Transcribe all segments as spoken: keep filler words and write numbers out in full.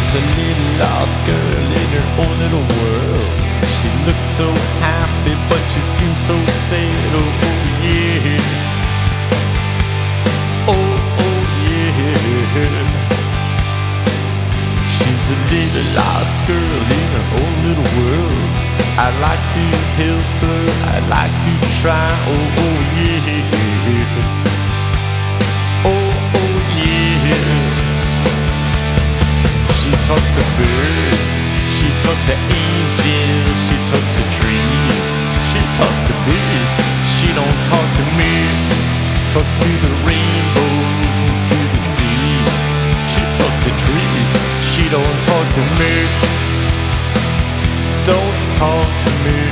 She's a little lost girl in her own little world. She looks so happy, but she seems so sad. Oh, oh yeah. Oh, oh yeah. She's a little lost girl in her own little world. I'd like to help her, I'd like to try. Oh, oh yeah. Oh, oh yeah. She talks to birds, she talks to angels, she talks to trees, she talks to bees. She don't talk to me. Talks to the rainbows and to the seas. She talks to trees, she don't talk to me. Don't talk to me.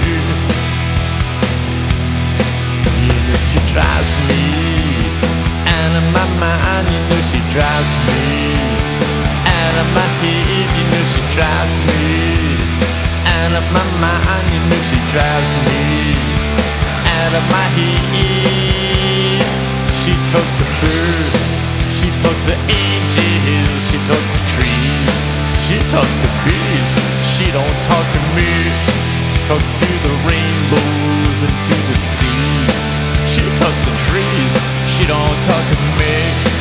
You know she drives me out of my mind. You know she drives me out of my head. You know she drives me out of my mind. You know she drives me out of my head. She talks to birds, she talks to angels, she talks to trees, she talks to bees. She don't talk to me. Talks to the rainbows and to the seas. She talks to trees, she don't talk to me.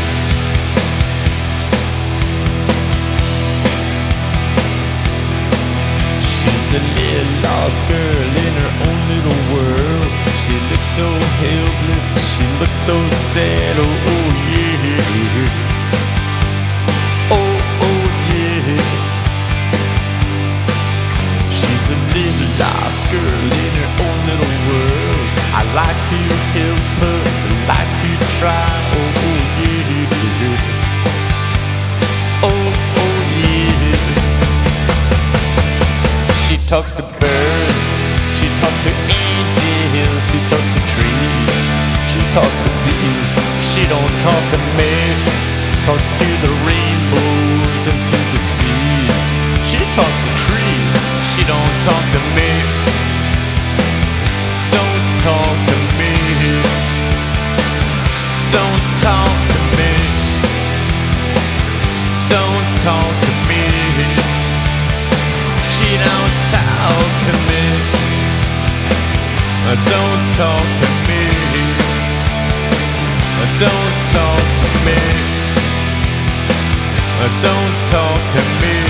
She's a little lost girl in her own little world. She looks so helpless, she looks so sad. Oh, oh yeah. Oh, oh yeah. She's a little lost girl in her own little world. I like to help her, I like to try. Oh, oh yeah. Oh, oh yeah. She talks to birds, she talks to angels, she talks to trees, she talks to bees. She don't talk to me. Talks to the rainbows and to the seas. She talks to trees, she don't talk to me. Don't talk to me. Don't talk to me. Don't talk to me. She don't talk to me. Don't talk to me. Don't talk to me. Don't talk to me.